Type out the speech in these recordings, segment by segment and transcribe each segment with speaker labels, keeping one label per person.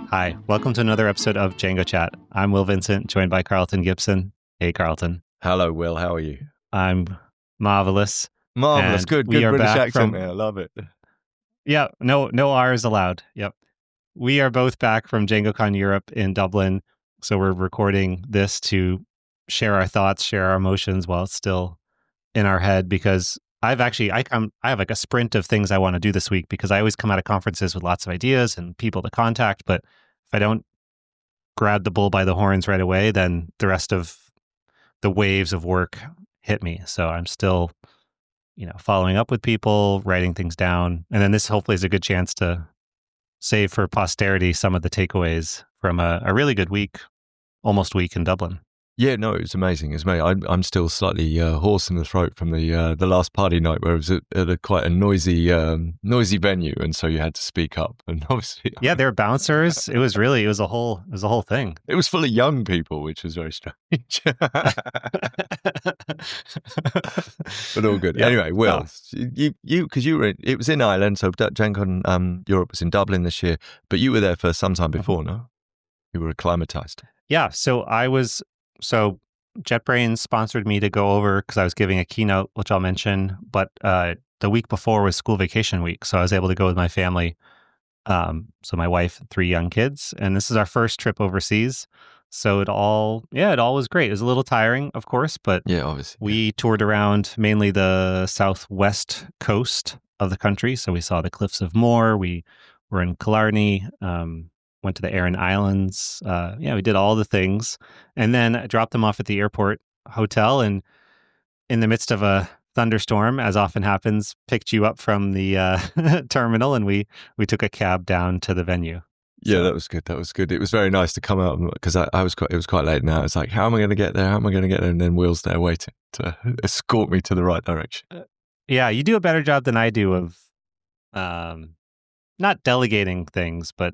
Speaker 1: Hi, welcome to another episode of Django Chat. I'm Will Vincent, joined by Carlton Gibson. Hey, Carlton.
Speaker 2: Hello, Will. How are you?
Speaker 1: I'm marvelous.
Speaker 2: Marvelous.
Speaker 1: And
Speaker 2: Good
Speaker 1: we are
Speaker 2: British
Speaker 1: back
Speaker 2: accent there. I love it.
Speaker 1: Yeah, no R's allowed. Yep. We are both back from DjangoCon Europe in Dublin. So we're recording this to share our thoughts, share our emotions while it's still in our head, because I have like a sprint of things I want to do this week, because I always come out of conferences with lots of ideas and people to contact. But if I don't grab the bull by the horns right away, then the rest of the waves of work hit me. So I'm still, following up with people, writing things down. And then this hopefully is a good chance to save for posterity some of the takeaways from a really good almost week in Dublin.
Speaker 2: Yeah, no, it was amazing. I'm still slightly hoarse in the throat from the last party night, where it was at quite a noisy venue, and so you had to speak up. And obviously,
Speaker 1: yeah, there were bouncers. It was a whole thing.
Speaker 2: It was full of young people, which was very strange. But all good. Yep. Anyway, Will, because you were it was in Ireland, so DjangoCon Europe was in Dublin this year, but you were there for some time before, no? You were acclimatized.
Speaker 1: Yeah, So JetBrains sponsored me to go over because I was giving a keynote, which I'll mention. But the week before was school vacation week, so I was able to go with my family. So my wife and 3 young kids, and this is our first trip overseas. So it all was great. It was a little tiring, of course, but
Speaker 2: yeah, obviously
Speaker 1: we toured around mainly the southwest coast of the country. So we saw the Cliffs of Moher. We were in Killarney. Went to the Aran Islands. We did all the things. And then I dropped them off at the airport hotel, and in the midst of a thunderstorm, as often happens, picked you up from the terminal, and we took a cab down to the venue.
Speaker 2: Yeah, that was good. It was very nice to come out, because it was quite late now. It's like, how am I going to get there? And then Will's there waiting to escort me to the right direction.
Speaker 1: Yeah, you do a better job than I do of not delegating things, but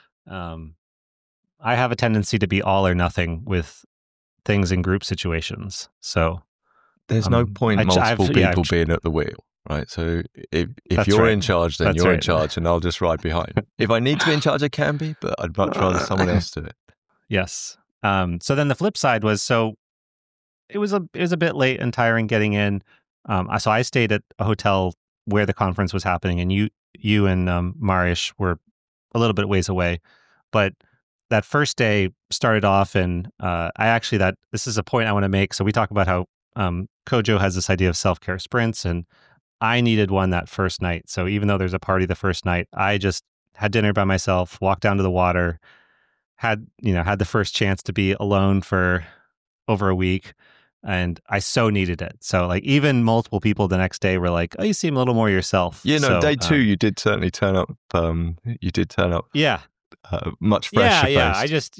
Speaker 1: I have a tendency to be all or nothing with things in group situations. So
Speaker 2: there's no point multiple people being at the wheel, right? So if you're in charge, then you're in charge, and I'll just ride behind. If I need to be in charge, I can be, but I'd much rather someone else do it.
Speaker 1: Yes. So then the flip side was, it was a bit late and tiring getting in. So I stayed at a hotel where the conference was happening, and you and Mariusz were a little bit ways away. But that first day started off, and this is a point I want to make. So we talk about how Kojo has this idea of self-care sprints, and I needed one that first night. So even though there's a party the first night, I just had dinner by myself, walked down to the water, had the first chance to be alone for over a week. And I so needed it. So like even multiple people the next day were like, "Oh, you seem a little more yourself."
Speaker 2: Yeah, no,
Speaker 1: so,
Speaker 2: day 2 you did certainly turn up. You did turn up.
Speaker 1: Yeah.
Speaker 2: Much fresher.
Speaker 1: Yeah. I just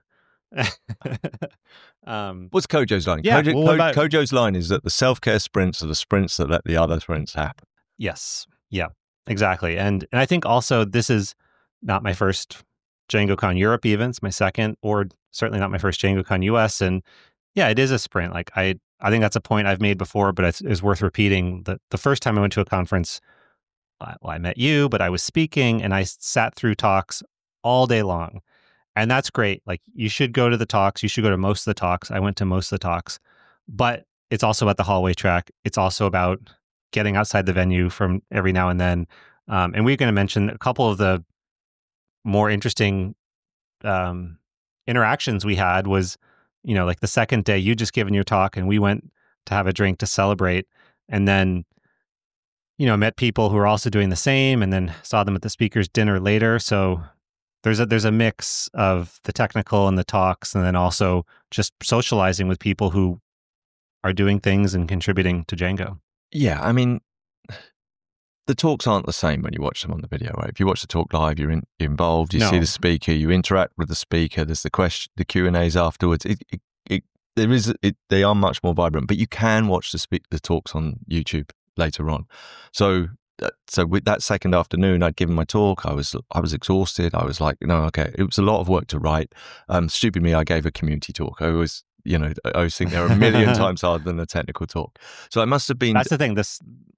Speaker 2: what's Kojo's line?
Speaker 1: Yeah,
Speaker 2: Kojo's line is that the self-care sprints are the sprints that let the other sprints happen.
Speaker 1: Yes. Yeah. Exactly. And I think also this is not my first DjangoCon Europe even. It's my second, or certainly not my first DjangoCon US. And yeah, it is a sprint. Like I think that's a point I've made before, but it's worth repeating. That the first time I went to a conference, I met you, but I was speaking, and I sat through talks all day long. And that's great. Like you should go to the talks. You should go to most of the talks. I went to most of the talks, but it's also about the hallway track. It's also about getting outside the venue from every now and then. And we're going to mention a couple of the more interesting interactions we had was, like the second day you just given your talk, and we went to have a drink to celebrate, and then, met people who are also doing the same, and then saw them at the speaker's dinner later. So there's a mix of the technical and the talks, and then also just socializing with people who are doing things and contributing to Django.
Speaker 2: Yeah, I mean, the talks aren't the same when you watch them on the video, right? If you watch the talk live, you're involved, you see the speaker, you interact with the speaker, there's the Q&As afterwards. They are much more vibrant, but you can watch the talks on YouTube later on. So with that second afternoon, I'd given my talk. I was exhausted. I was like, no, okay. It was a lot of work to write. Stupid me, I gave a community talk. I always think they're a million times harder than a technical talk. So I must have been.
Speaker 1: That's the thing.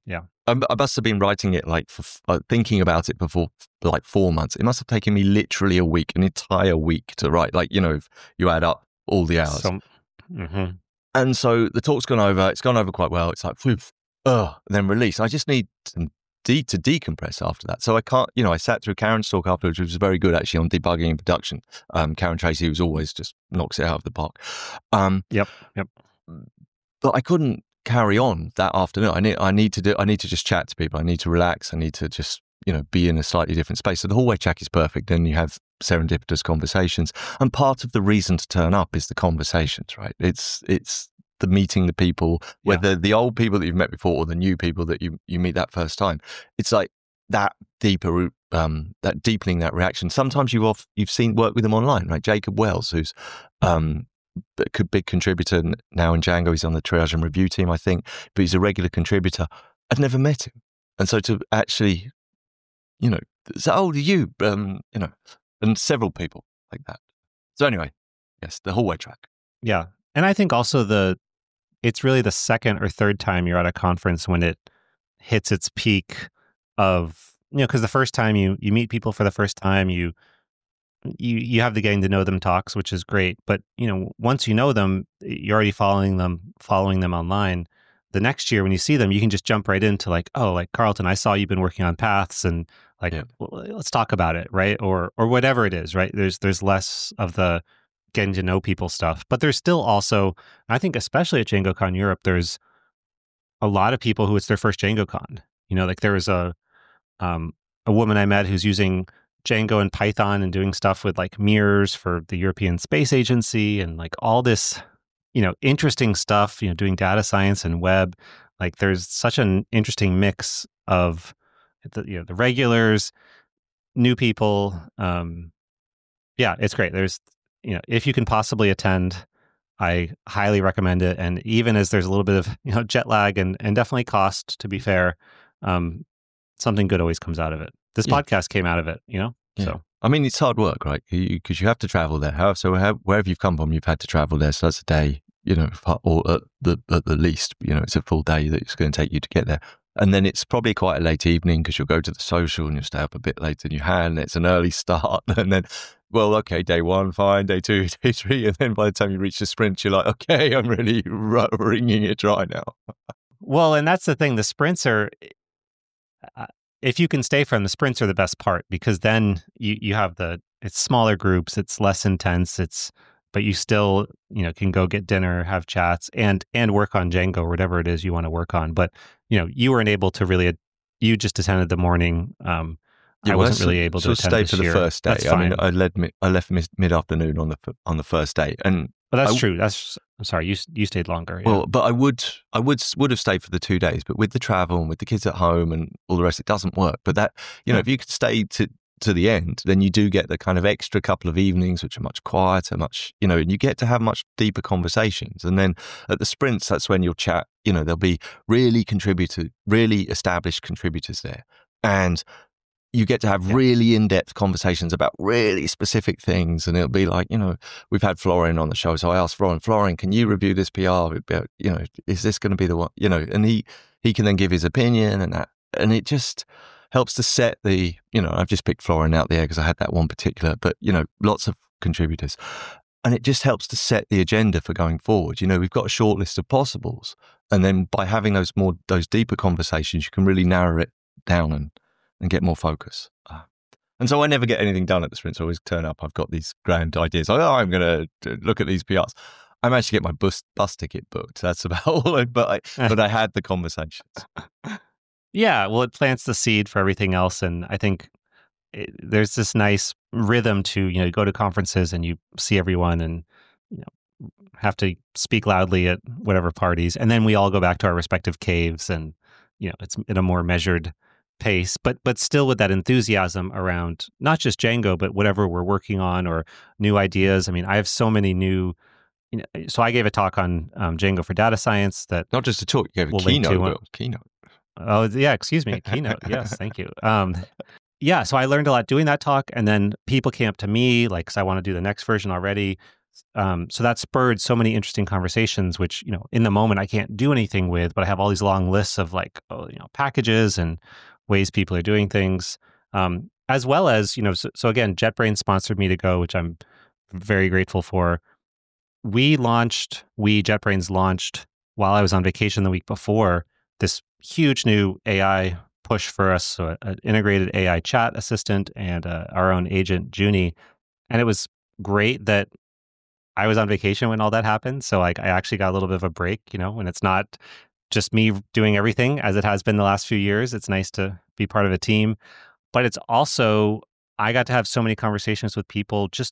Speaker 1: Yeah.
Speaker 2: I must have been writing it thinking about it for like 4 months. It must have taken me literally a week, an entire week to write. Like, if you add up all the hours.
Speaker 1: Mm-hmm.
Speaker 2: And so the talk's gone over. It's gone over quite well. It's like, then release. I just need to decompress after that. So I can't, I sat through Karen's talk afterwards, which was very good actually on debugging and production. Karen Tracy, who's always just knocks it out of the park.
Speaker 1: Yep.
Speaker 2: But I couldn't carry on that afternoon. I need to just chat to people. I need to relax. I need to just, be in a slightly different space. So the hallway chat is perfect. Then you have serendipitous conversations. And part of the reason to turn up is the conversations, right? It's the meeting the people, whether the old people that you've met before or the new people that you meet that first time. It's like that deeper, that deepening that reaction. Sometimes you've seen work with them online, right? Jacob Wells, who's a big contributor now in Django. He's on the triage and review team, I think, but he's a regular contributor. I've never met him. And so to actually, say, oh, you, and several people like that. So anyway, yes, the hallway track.
Speaker 1: Yeah. And I think also it's really the second or third time you're at a conference when it hits its peak of, because the first time you meet people for the first time, you have the getting to know them talks, which is great. But, once you know them, you're already following them online. The next year when you see them, you can just jump right into like, oh, like Carlton, I saw you've been working on paths and like, well, let's talk about it. Right. Or whatever it is. Right. There's less of the getting to know people stuff, but there's still also, I think, especially at DjangoCon Europe, there's a lot of people who it's their first DjangoCon. Like there was a woman I met who's using Django and Python and doing stuff with like mirrors for the European Space Agency and like all this, interesting stuff, doing data science and web. Like there's such an interesting mix of the regulars, new people. Yeah, it's great. There's, if you can possibly attend, I highly recommend it. And even as there's a little bit of, jet lag and definitely cost, to be fair, something good always comes out of it. This podcast came out of it, So
Speaker 2: I mean, it's hard work, right? Because you have to travel there. Wherever you've come from, you've had to travel there. So that's a day, or at the least, it's a full day that it's going to take you to get there. And then it's probably quite a late evening because you'll go to the social and you'll stay up a bit later than you had. And it's an early start. And then, well, okay, day one, fine, day two, day three. And then by the time you reach the sprint, you're like, okay, I'm really wringing it dry now.
Speaker 1: Well, and that's the thing. The sprints are, if you can stay from the sprints are the best part because then you have it's smaller groups, it's less intense, but you still, can go get dinner, have chats and work on Django or whatever it is you want to work on. But, you weren't able to really, you just attended the morning. I wasn't really able to attend
Speaker 2: stay for the first day.
Speaker 1: That's fine.
Speaker 2: I mean, I left mid-afternoon on the first day. And
Speaker 1: but that's true. I'm sorry, you stayed longer. Yeah.
Speaker 2: Well, but I would have stayed for the 2 days, but with the travel and with the kids at home and all the rest, it doesn't work. But that, if you could stay to the end, then you do get the kind of extra couple of evenings, which are much quieter, and you get to have much deeper conversations. And then at the sprints, that's when you'll chat, there'll be really established contributors there. And you get to have really in-depth conversations about really specific things. And it'll be like, we've had Florian on the show. So I asked Florian, can you review this PR? Is this going to be the one, and he can then give his opinion and that. And it just helps to set the, I've just picked Florian out there because I had that one particular, but, lots of contributors. And it just helps to set the agenda for going forward. We've got a short list of possibles. And then by having those deeper conversations, you can really narrow it down and get more focus. And so I never get anything done at the sprints. I always turn up. I've got these grand ideas. Like, I'm going to look at these PRs. I managed to get my bus ticket booked. That's about all. But I had the conversations.
Speaker 1: Yeah, well, it plants the seed for everything else. And I think there's this nice rhythm to, you go to conferences and you see everyone and, have to speak loudly at whatever parties. And then we all go back to our respective caves and, it's in a more measured pace, but still with that enthusiasm around not just Django, but whatever we're working on or new ideas. I mean, I have so many new, so I gave a talk on Django for data science that
Speaker 2: not just a talk, you gave a keynote.
Speaker 1: Oh yeah, excuse me, keynote. Yes, thank you. Yeah, so I learned a lot doing that talk, and then people came up to me like, "'Cause I want to do the next version already." So that spurred so many interesting conversations, which, in the moment I can't do anything with, but I have all these long lists of like, packages and ways people are doing things. As well as, so again, JetBrains sponsored me to go, which I'm very grateful for. JetBrains launched while I was on vacation the week before, this huge new AI push for us, so an integrated AI chat assistant and our own agent, Junie. And it was great that I was on vacation when all that happened. So like I actually got a little bit of a break, when it's not just me doing everything as it has been the last few years. It's nice to be part of a team. But it's also, I got to have so many conversations with people just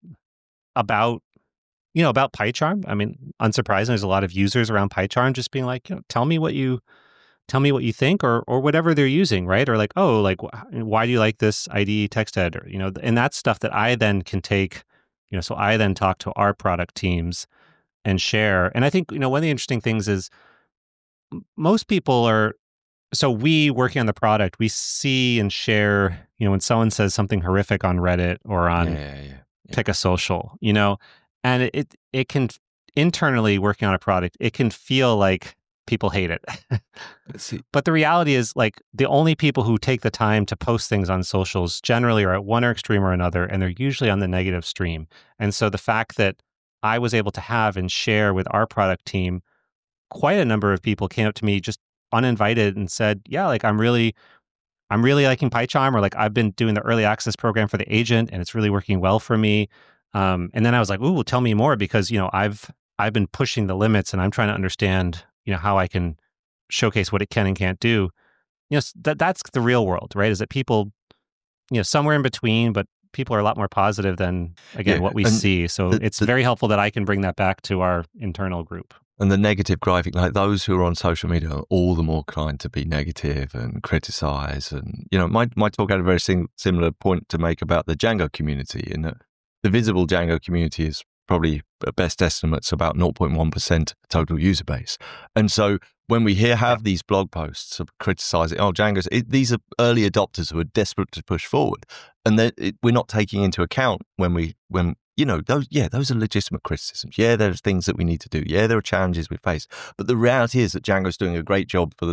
Speaker 1: about PyCharm. I mean, unsurprisingly, there's a lot of users around PyCharm just being like, tell me what you think, or whatever they're using, right? Or like, oh, like why do you like this IDE text editor? And that's stuff that I then can take, so I then talk to our product teams and share. And I think, one of the interesting things is most people are, so we working on the product, we see and share, when someone says something horrific on Reddit or on Pick a Social, and it can, internally working on a product, it can feel like people hate it. But the reality is, like, the only people who take the time to post things on socials generally are at one extreme or another, and they're usually on the negative stream. And so the fact that I was able to have and share with our product team, quite a number of people came up to me just uninvited and said, yeah, like I'm really liking PyCharm, or like I've been doing the early access program for the agent and it's really working well for me. And then I was like, ooh, tell me more, because, I've been pushing the limits and I'm trying to understand, how I can showcase what it can and can't do. That's the real world, right? Is that people, somewhere in between, but people are a lot more positive than, again, what we see. So it's very helpful that I can bring that back to our internal group.
Speaker 2: And the negative griping, like those who are on social media are all the more kind to be negative and criticize. And, my talk had a very similar point to make about the Django community, in that the visible Django community is probably, at best estimates, about 0.1% total user base. And so when we have these blog posts of criticizing, Django's, these are early adopters who are desperate to push forward. And we're not taking into account those are legitimate criticisms. Yeah, there's things that we need to do. Yeah, there are challenges we face. But the reality is that Django's doing a great job for the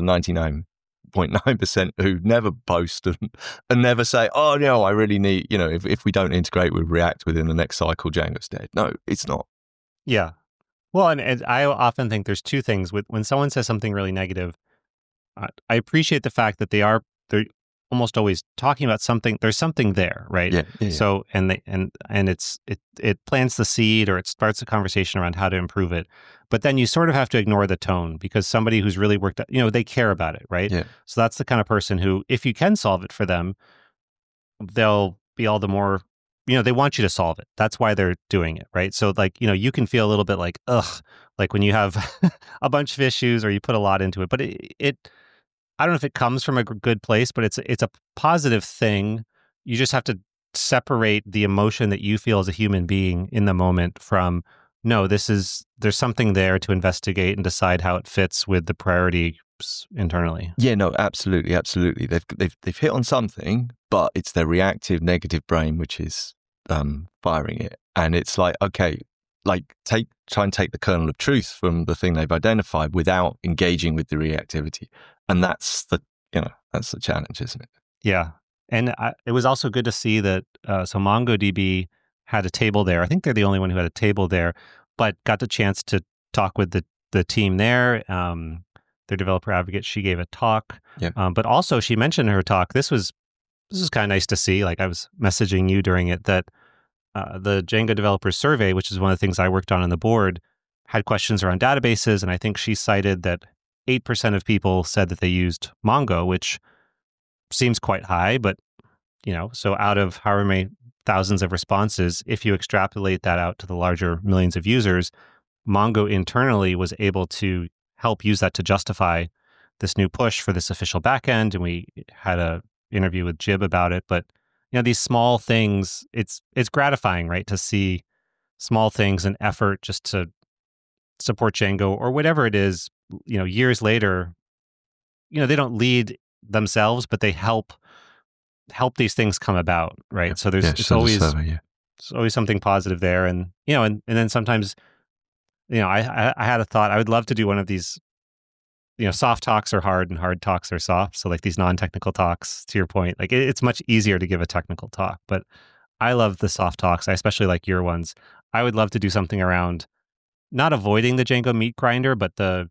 Speaker 2: 99.9% who never post and never say, oh, no, I really need, if we don't integrate with React within the next cycle, Django's dead. No, it's not.
Speaker 1: Yeah. Well, and I often think there's two things. When someone says something really negative, I appreciate the fact that they're almost always talking about something. There's something there, right?
Speaker 2: Yeah.
Speaker 1: So and it plants the seed, or it starts a conversation around how to improve it. But then you sort of have to ignore the tone, because somebody who's really worked out, they care about it, right?
Speaker 2: Yeah.
Speaker 1: So that's the kind of person who, if you can solve it for them, they'll be all the more, they want you to solve it. That's why they're doing it, right? So like, you can feel a little bit like, ugh, like when you have a bunch of issues or you put a lot into it, but it I don't know if it comes from a good place, but it's a positive thing. You just have to separate the emotion that you feel as a human being in the moment from, no, there's something there to investigate and decide how it fits with the priorities internally.
Speaker 2: Yeah, no, absolutely. They've hit on something, but it's their reactive negative brain which is firing it. And it's like, okay, like try and take the kernel of truth from the thing they've identified without engaging with the reactivity. And that's the challenge, isn't it?
Speaker 1: Yeah. And it was also good to see that, so MongoDB had a table there. I think they're the only one who had a table there, but got the chance to talk with the team there. Their developer advocate, she gave a talk.
Speaker 2: Yeah.
Speaker 1: But also she mentioned in her talk, this was kind of nice to see. Like I was messaging you during it, that the Django Developers Survey, which is one of the things I worked on the board, had questions around databases. And I think she cited that 8% of people said that they used Mongo, which seems quite high, but, so out of however many thousands of responses, if you extrapolate that out to the larger millions of users, Mongo internally was able to help use that to justify this new push for this official backend. And we had a interview with Jib about it. But, these small things, it's gratifying, right? To see small things and effort just to support Django or whatever it is, years later, they don't lead themselves, but they help these things come about, right? So it's always, there's always something positive there. And, and then sometimes, I had a thought, I would love to do one of these, soft talks are hard and hard talks are soft. So like these non-technical talks, to your point, like it's much easier to give a technical talk, but I love the soft talks. I especially like your ones. I would love to do something around not avoiding the Django meat grinder, but the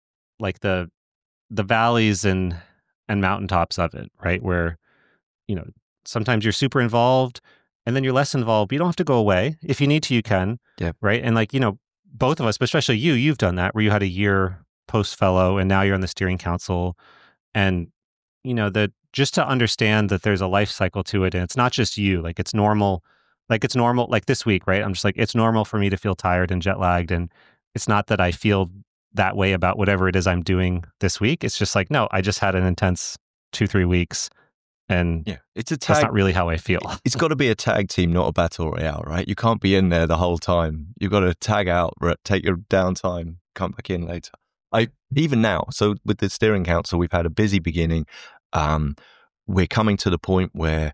Speaker 1: valleys and mountaintops of it, right? Where, sometimes you're super involved and then you're less involved. But you don't have to go away. If you need to, you can.
Speaker 2: Yeah.
Speaker 1: Right. And like, both of us, but especially you've done that where you had a year post fellow and now you're on the steering council. And, just to understand that there's a life cycle to it and it's not just you, like it's normal, like this week, right? I'm just like, it's normal for me to feel tired and jet lagged. And it's not that I feel that way about whatever it is I'm doing this week. It's just like, no, I just had an intense 2-3 weeks. And
Speaker 2: it's a tag.
Speaker 1: That's not really how I feel.
Speaker 2: It's got to be a tag team, not a battle royale, right? You can't be in there the whole time. You've got to tag out, take your downtime, come back in later. Even now, so with the steering council, we've had a busy beginning. We're coming to the point where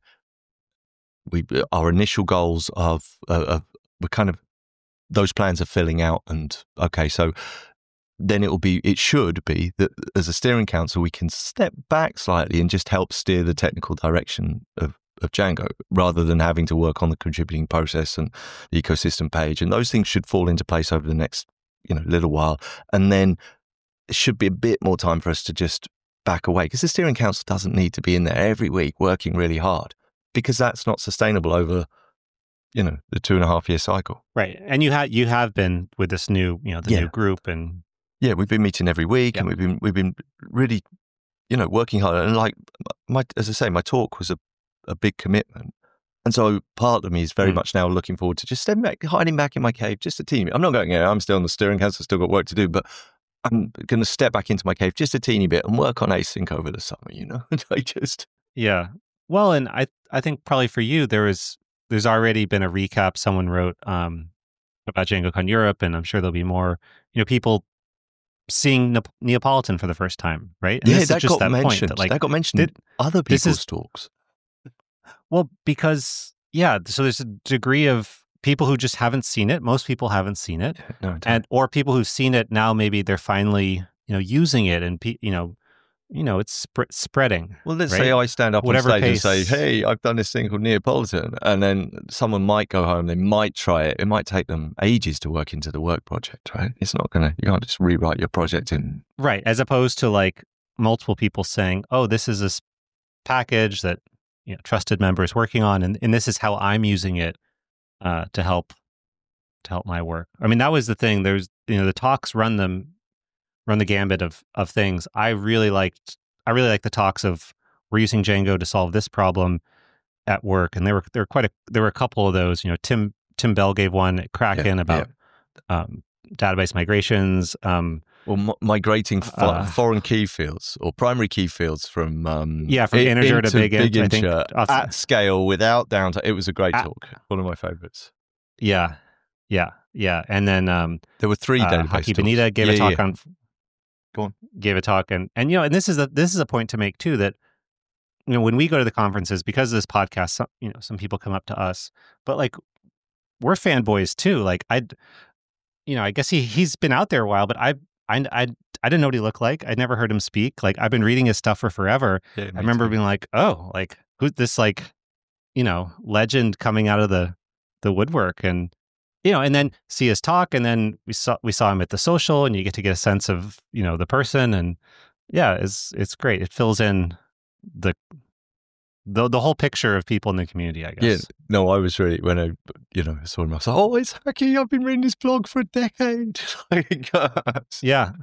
Speaker 2: our initial goals of we're kind of, those plans are filling out, and okay, so then it should be that as a steering council, we can step back slightly and just help steer the technical direction of Django, rather than having to work on the contributing process and the ecosystem page. And those things should fall into place over the next, little while. And then it should be a bit more time for us to just back away, because the steering council doesn't need to be in there every week working really hard, because that's not sustainable over, the 2.5-year cycle.
Speaker 1: Right. And you have been with this new, new group, and
Speaker 2: yeah, we've been meeting every week, and we've been really, working hard. And like as I say, my talk was a big commitment. And so part of me is very much now looking forward to just stepping back, hiding back in my cave, just a teeny bit. I'm not going, I'm still on the steering council, still got work to do, but I'm going to step back into my cave just a teeny bit and work on async over the summer,
Speaker 1: Yeah. Well, and I think probably for you, there's already been a recap someone wrote about DjangoCon Europe, and I'm sure there'll be more, people seeing Neapolitan for the first time, right? And
Speaker 2: that got mentioned. That got mentioned in other people's talks.
Speaker 1: Well, because, so there's a degree of people who just haven't seen it. Most people haven't seen it.
Speaker 2: No,
Speaker 1: or people who've seen it now, maybe they're finally, using it, and, it's spreading.
Speaker 2: Well, let's
Speaker 1: right?
Speaker 2: say I stand up
Speaker 1: Whatever
Speaker 2: on stage
Speaker 1: pace.
Speaker 2: and say, hey, I've done this thing called Neapolitan. And then someone might go home, they might try it. It might take them ages to work into the work project, right? It's not you can't just rewrite your project in.
Speaker 1: Right. As opposed to like multiple people saying, oh, this is this package that, trusted members working on. And this is how I'm using it to help my work. I mean, that was the thing. There's, the talks run the gambit of things. I really liked the talks of, we're using Django to solve this problem at work. And there were a couple of those, Tim Bell gave one at Kraken about database migrations.
Speaker 2: Migrating foreign key fields or primary key fiels from from
Speaker 1: integer to big int, I think,
Speaker 2: at scale without downtime. It was a great talk. One of my favorites.
Speaker 1: Yeah. And then
Speaker 2: there were 3 database
Speaker 1: Haki
Speaker 2: talks.
Speaker 1: Benita gave a talk on.
Speaker 2: Go on.
Speaker 1: Gave a talk, and and this is a point to make too, that when we go to the conferences, because of this podcast, some people come up to us, but like we're fanboys too. Like I guess he's been out there a while, but I didn't know what he looked like. I'd never heard him speak. Like I've been reading his stuff for forever.
Speaker 2: Yeah,
Speaker 1: I remember being like, oh, like who's this legend coming out of the woodwork, and and then see his talk, and then we saw him at the social, and you get to get a sense of the person, and it's great. It fills in the whole picture of people in the community, I guess.
Speaker 2: Yeah, no, I was really, when I saw him, I was like, oh, it's Haki. I've been reading his blog for a decade.
Speaker 1: Yeah.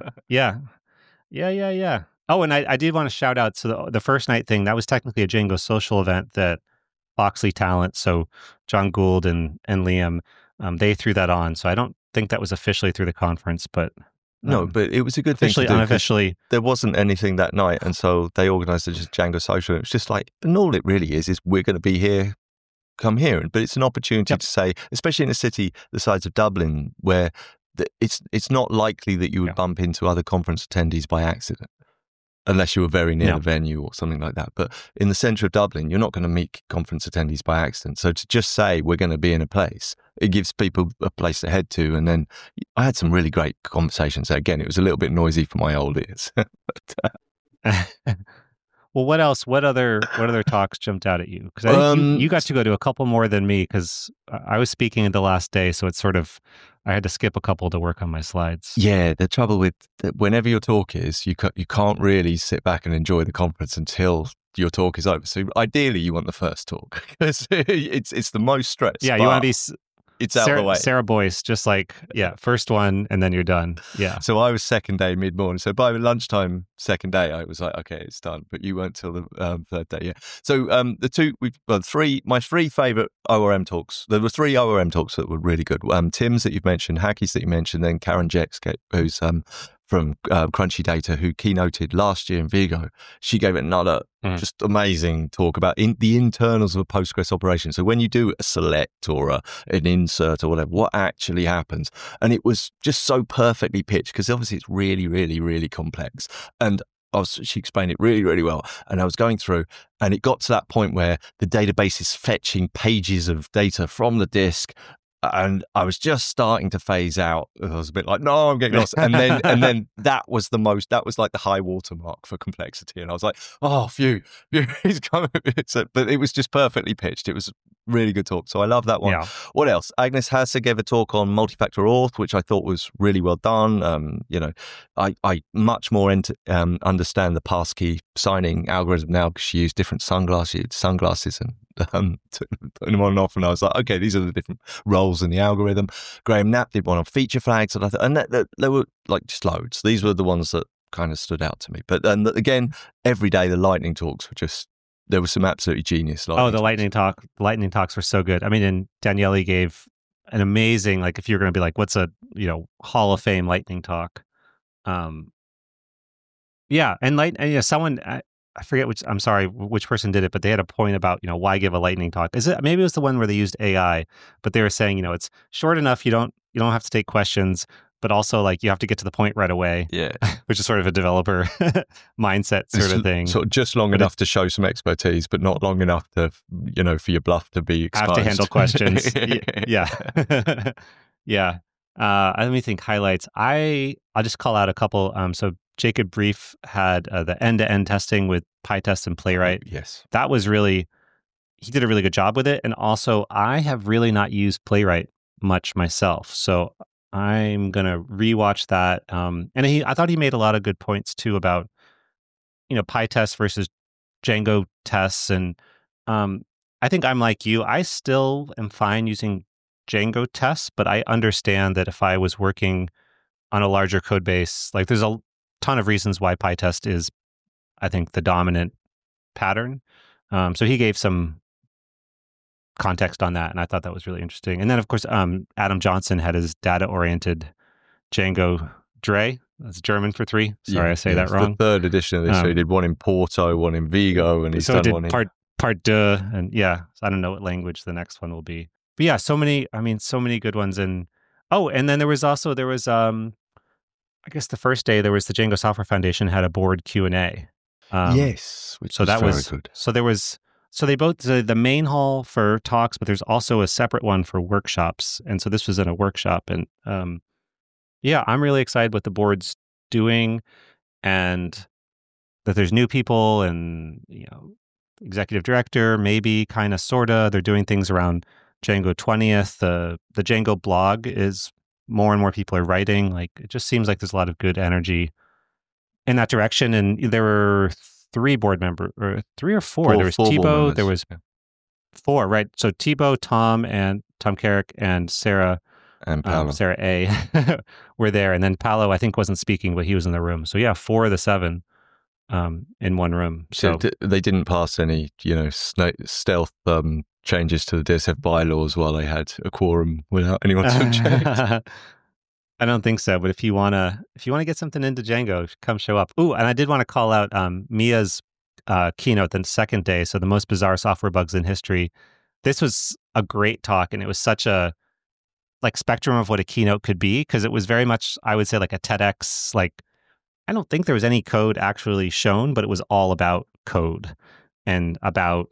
Speaker 1: Oh, and I did want to shout out, so the first night thing, that was technically a Django social event that Foxley Talent, so John Gould and Liam, they threw that on. So I don't think that was officially through the conference, but
Speaker 2: no, but it was a good thing to do.
Speaker 1: Unofficially,
Speaker 2: there wasn't anything that night, and so they organised a Django social. It was just like, and all it really is we're going to be here, come here. But it's an opportunity to say, especially in a city the size of Dublin, where it's not likely that you would bump into other conference attendees by accident. unless you were very near
Speaker 1: No.
Speaker 2: the venue or something like that. But in the centre of Dublin, you're not going to meet conference attendees by accident. So to just say we're going to be in a place, it gives people a place to head to. And then I had some really great conversations. Again, it was a little bit noisy for my old ears.
Speaker 1: Well, what else? What other talks jumped out at you? Because I think you got to go to a couple more than me, because I was speaking in the last day, so it's sort of, I had to skip a couple to work on my slides.
Speaker 2: Yeah, the trouble with whenever your talk is, you can't really sit back and enjoy the conference until your talk is over. So ideally, you want the first talk because it's the most stress.
Speaker 1: Yeah, you want to be.
Speaker 2: It's out of the way.
Speaker 1: Sarah Boyce, just like, first one, and then you're done. Yeah.
Speaker 2: So I was second day mid-morning. So by lunchtime, second day, I was like, okay, it's done. But you weren't till the third day, yeah. So my three favourite ORM talks. There were 3 ORM talks that were really good. Tim's that you've mentioned, Hacky's that you mentioned, then Karen Jex, who's from Crunchy Data, who keynoted last year in Vigo. She gave another just amazing talk about the internals of a Postgres operation. So when you do a select or an insert or whatever, what actually happens? And it was just so perfectly pitched, because obviously it's really, really, really complex. And she explained it really, really well. And I was going through, and it got to that point where the database is fetching pages of data from the disk. And I was just starting to phase out. I was a bit like, no, I'm getting lost. And then that was like the high watermark for complexity. And I was like, oh, phew, he's coming. But it was just perfectly pitched. It was a really good talk. So I love that one. Yeah. What else? Agnes Hasser gave a talk on multi-factor auth, which I thought was really well done. I much more understand the passkey signing algorithm now, because she used different sunglasses and putting them on and off, and I was like, okay, these are the different roles in the algorithm. Graham Knapp did one on feature flags, and there were like just loads. These were the ones that kind of stood out to me. But again, every day the lightning talks were just, there was some absolutely genius.
Speaker 1: Lightning talks were so good. I mean, and Daniele gave an amazing, like, if you're going to be like, what's a Hall of Fame lightning talk? Someone. I forget which person did it, but they had a point about, why give a lightning talk? Maybe it was the one where they used AI, but they were saying, it's short enough. You don't have to take questions, but also like you have to get to the point right away.
Speaker 2: Yeah.
Speaker 1: Which is sort of a developer mindset sort of thing.
Speaker 2: Sort of just long enough to show some expertise, but not long enough to, for your bluff to be exposed.
Speaker 1: Have to handle questions. Yeah. Yeah. Let me think. Highlights. I'll just call out a couple. So Jacob Brief had the end-to-end testing with PyTest and Playwright.
Speaker 2: Yes.
Speaker 1: That was he did a really good job with it. And also, I have really not used Playwright much myself. So I'm going to rewatch that. And I thought he made a lot of good points too about, PyTest versus Django tests. And I think I'm like you. I still am fine using Django tests, but I understand that if I was working on a larger code base, like there's a ton of reasons why PyTest is, I think, the dominant pattern. So he gave some context on that, and I thought that was really interesting. And then, of course, Adam Johnson had his data-oriented Django Dre. That's German for 3. Sorry, I say that wrong.
Speaker 2: The third edition of this. So he did one in Porto, one in Vigo, and he's done one in
Speaker 1: part 2. And so I don't know what language the next one will be. But yeah, so many good ones. And then there was I guess the first day there was the Django Software Foundation had a board Q&A.
Speaker 2: Yes, which was very good.
Speaker 1: So they both, the main hall for talks, but there's also a separate one for workshops. And so this was in a workshop. And I'm really excited what the board's doing, and that there's new people and, executive director, maybe, kind of, sort of. They're doing things around Django 20th. The Django blog is, more and more people are writing. Like, it just seems like there's a lot of good energy in that direction. And there were 3 board members, or 3 or 4. There was Thibaut, there was 4, right? So Thibaut, Tom Carrick, and Sarah,
Speaker 2: and Paolo.
Speaker 1: Sarah A. were there. And then Paolo, I think, wasn't speaking, but he was in the room. So 4 of the 7 in one room. So
Speaker 2: they didn't pass any, stealth changes to the DSF bylaws while they had a quorum without anyone to object.
Speaker 1: I don't think so. But if you wanna get something into Django, come show up. Ooh, and I did want to call out Mia's keynote the second day. So the most bizarre software bugs in history. This was a great talk, and it was such a spectrum of what a keynote could be, because it was very much, I would say, like a TEDx, like I don't think there was any code actually shown, but it was all about code and about,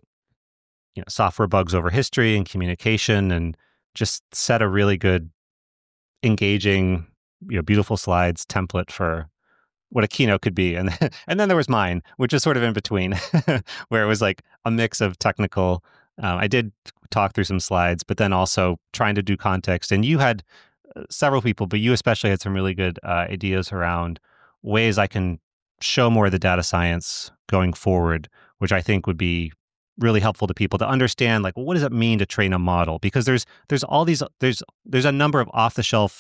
Speaker 1: software bugs over history and communication, and just set a really good, engaging, beautiful slides template for what a keynote could be. And and then there was mine, which is sort of in between, where it was like a mix of technical. I did talk through some slides, but then also trying to do context. And you had several people, but you especially had some really good ideas around ways I can show more of the data science going forward, which I think would be really helpful to people to understand, like, well, what does it mean to train a model? Because there's all these there's a number of off the shelf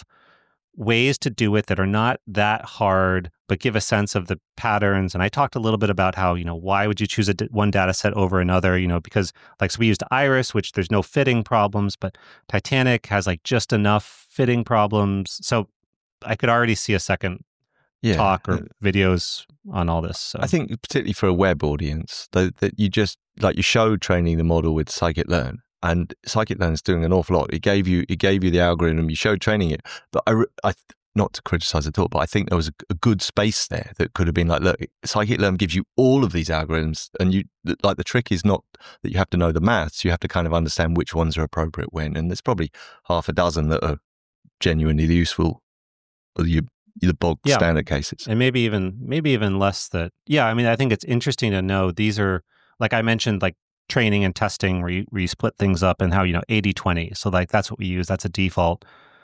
Speaker 1: ways to do it that are not that hard, but give a sense of the patterns. And I talked a little bit about how, why would you choose one data set over another? Because so we used Iris, which there's no fitting problems, but Titanic has like just enough fitting problems. So I could already see a second talk or videos on all this. So
Speaker 2: I think particularly for a web audience, that you just you showed training the model with scikit-learn. And scikit-learn is doing an awful lot. It gave you the algorithm. You showed training it, but I not to criticize at all, but I think there was a good space there that could have been like, look, scikit-learn gives you all of these algorithms, and the trick is not that you have to know the maths. You have to kind of understand which ones are appropriate when. And there's probably half a dozen that are genuinely useful, or the bog standard cases,
Speaker 1: and maybe even less. That I think it's interesting to know these are, like I mentioned, like training and testing where you split things up, and how 80-20. So like that's what we use. That's a default.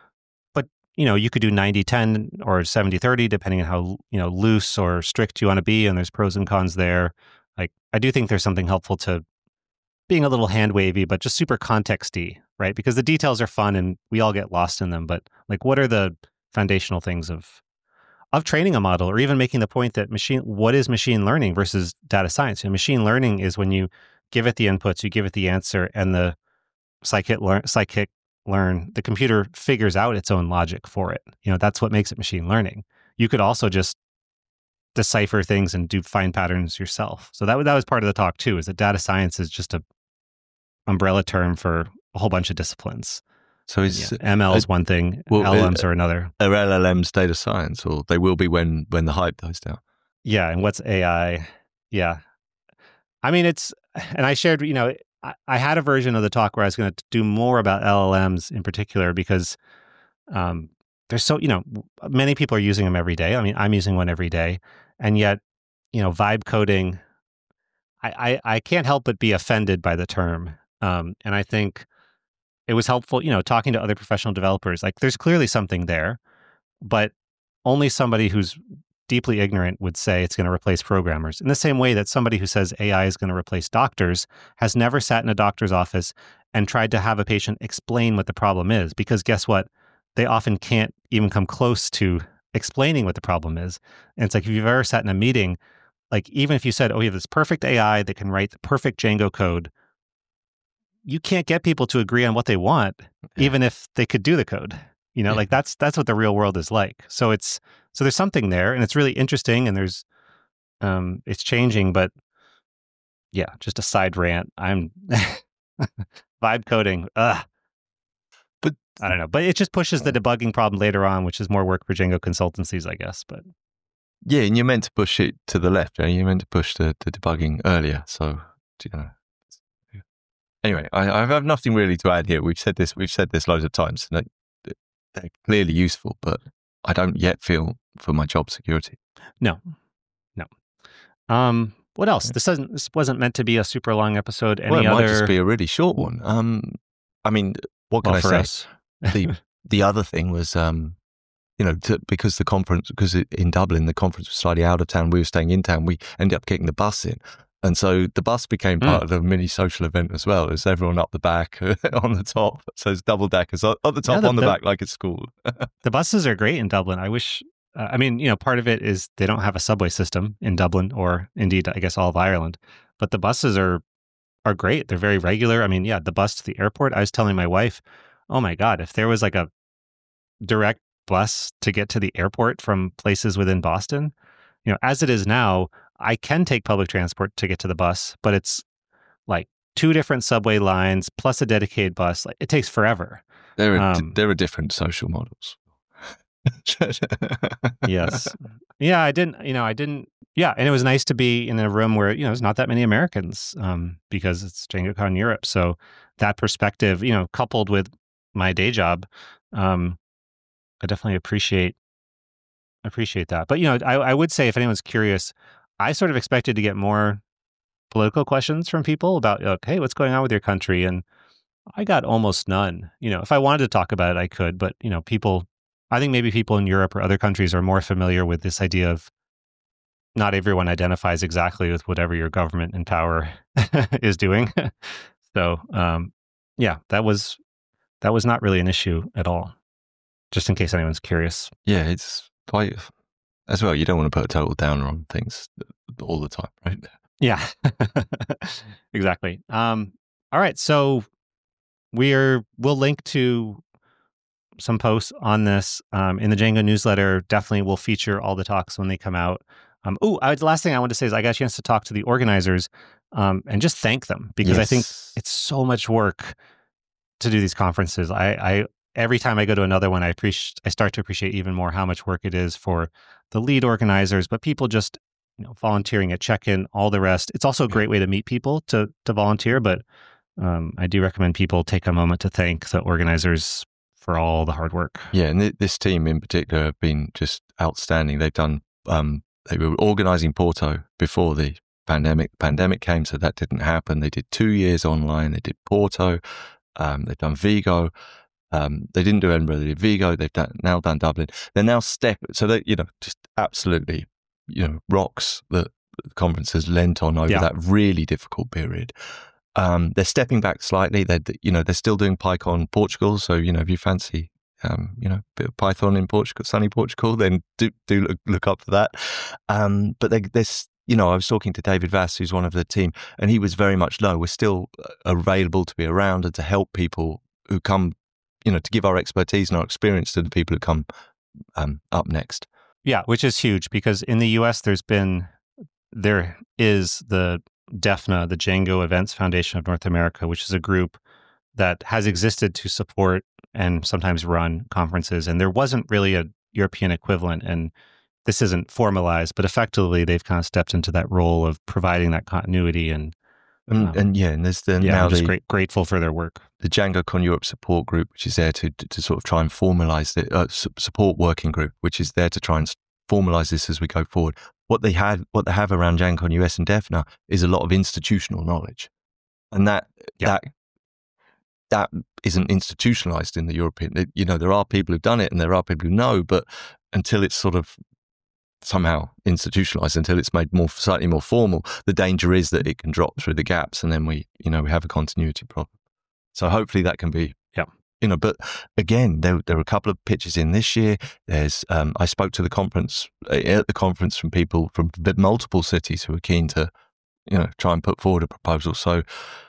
Speaker 1: But you could do 90-10 or 70-30 depending on how loose or strict you want to be, and there's pros and cons there. Like I do think there's something helpful to being a little hand wavy, but just super contexty, right? Because the details are fun and we all get lost in them. But like, what are the foundational things of training a model, or even making the point that what is machine learning versus data science? And machine learning is when you give it the inputs, you give it the answer, and the scikit-learn, the computer figures out its own logic for it. That's what makes it machine learning. You could also just decipher things and find patterns yourself. So that was part of the talk too, is that data science is just a umbrella term for a whole bunch of disciplines.
Speaker 2: So
Speaker 1: ML is one thing, LLMs are another.
Speaker 2: Are LLMs data science, or they will be when the hype dies down?
Speaker 1: Yeah, and what's AI? Yeah. I mean, and I shared, I had a version of the talk where I was going to do more about LLMs in particular, because there's many people are using them every day. I mean, I'm using one every day. And yet, vibe coding, I can't help but be offended by the term. And I think it was helpful, talking to other professional developers. Like, there's clearly something there, but only somebody who's deeply ignorant would say it's going to replace programmers. In the same way that somebody who says AI is going to replace doctors has never sat in a doctor's office and tried to have a patient explain what the problem is, because guess what? They often can't even come close to explaining what the problem is. And it's like, if you've ever sat in a meeting, like, even if you said, oh, you have this perfect AI that can write the perfect Django code, you can't get people to agree on what they want, even if they could do the code. Like that's what the real world is like. So there's something there, and it's really interesting, and there's it's changing. But yeah, just a side rant. I'm vibe coding. But I don't know. But it just pushes the debugging problem later on, which is more work for Django consultancies, I guess. But
Speaker 2: yeah, and you're meant to push it to the left. You're meant to push the debugging earlier. So Anyway, I have nothing really to add here. We've said this loads of times. And they're clearly useful, but I don't yet feel for my job security.
Speaker 1: No. What else? This wasn't meant to be a super long episode.
Speaker 2: It might just be a really short one. I mean, what can I say?
Speaker 1: Us.
Speaker 2: The other thing was, because in Dublin, the conference was slightly out of town. We were staying in town. We ended up getting the bus in. And so the bus became part of the mini social event as well. There's everyone up the back on the top. So it's double deckers up the top, on the back, like it's school.
Speaker 1: The buses are great in Dublin. I wish, part of it is they don't have a subway system in Dublin, or indeed, I guess, all of Ireland. But the buses are great. They're very regular. I mean, yeah, the bus to the airport. I was telling my wife, oh my God, if there was like a direct bus to get to the airport from places within Boston, as it is now, I can take public transport to get to the bus, but it's like 2 different subway lines plus a dedicated bus. Like, it takes forever.
Speaker 2: There are different social models.
Speaker 1: Yes. Yeah, I didn't. Yeah, and it was nice to be in a room where, there's not that many Americans, because it's DjangoCon Europe. So that perspective, coupled with my day job, I definitely appreciate that. But, I would say if anyone's curious, I sort of expected to get more political questions from people about, like, hey, what's going on with your country? And I got almost none. If I wanted to talk about it, I could. But, I think maybe people in Europe or other countries are more familiar with this idea of not everyone identifies exactly with whatever your government in power is doing. So, yeah, that was not really an issue at all. Just in case anyone's curious.
Speaker 2: Yeah, it's quite as well. You don't want to put a total downer on things all the time, right?
Speaker 1: Yeah, exactly. All right, so we'll link to some posts on this in the Django newsletter. Definitely will feature all the talks when they come out. The last thing I wanted to say is I got a chance to talk to the organizers and just thank them, because I think it's so much work to do these conferences. I every time I go to another one, I start to appreciate even more how much work it is for the lead organizers, but people just volunteering at check-in, all the rest. It's also a great way to meet people to volunteer, but I do recommend people take a moment to thank the organizers for all the hard work.
Speaker 2: Yeah, and this team in particular have been just outstanding. They've done, they were organizing Porto before the pandemic. The pandemic came, so that didn't happen. They did 2 years online. They did Porto. They've done Vigo. They didn't do Edinburgh. They did Vigo. They've now done Dublin. They're now so they, just absolutely, rocks that the conference has lent on over that really difficult period. They're stepping back slightly. They're still doing PyCon Portugal. So, if you fancy, a bit of Python in Portugal, sunny Portugal, then do look up for that. But I was talking to David Vass, who's one of the team, and he was very much we're still available to be around and to help people who come, to give our expertise and our experience to the people who come up next.
Speaker 1: Yeah, which is huge, because in the US, there is the DEFNA, the Django Events Foundation of North America, which is a group that has existed to support and sometimes run conferences. And there wasn't really a European equivalent. And this isn't formalized, but effectively they've kind of stepped into that role of providing that continuity. And
Speaker 2: there's now
Speaker 1: I'm just grateful for their work.
Speaker 2: The DjangoCon Europe support group, which is there to sort of try and formalize the support working group, which is there to try and formalize this as we go forward. What they have around DjangoCon US and DEFNA is a lot of institutional knowledge, and that isn't institutionalized in the European. There are people who've done it and there are people who know, but until it's sort of somehow institutionalized, until it's made slightly more formal, the danger is that it can drop through the gaps, and then we have a continuity problem. So hopefully that can be. But again, there are a couple of pitches in this year. There's, I spoke to the conference from people from multiple cities who are keen to, try and put forward a proposal. So,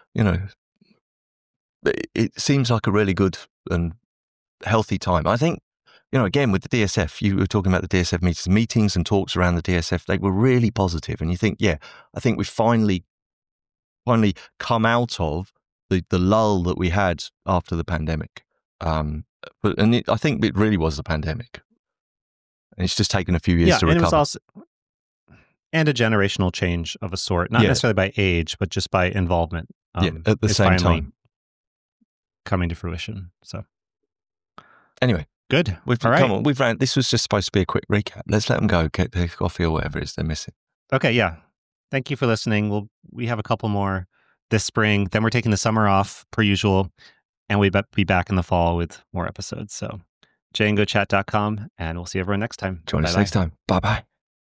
Speaker 2: it seems like a really good and healthy time. I think, again, with the DSF, you were talking about the DSF meetings and talks around the DSF, they were really positive. And you think, I think we've finally come out of the lull that we had after the pandemic. I think it really was the pandemic. And it's just taken a few years to recover. And it was also
Speaker 1: a generational change of a sort, not necessarily by age, but just by involvement.
Speaker 2: At the same time.
Speaker 1: Coming to fruition. So
Speaker 2: anyway.
Speaker 1: Good.
Speaker 2: Come on, we've ran. This was just supposed to be a quick recap. Let's let them go, get their coffee or whatever it is they're missing.
Speaker 1: Okay, yeah. Thank you for listening. We have a couple more this spring. Then we're taking the summer off, per usual, and we'll be back in the fall with more episodes. So, DjangoChat.com, and we'll see everyone next time.
Speaker 2: Join us next time. Bye-bye.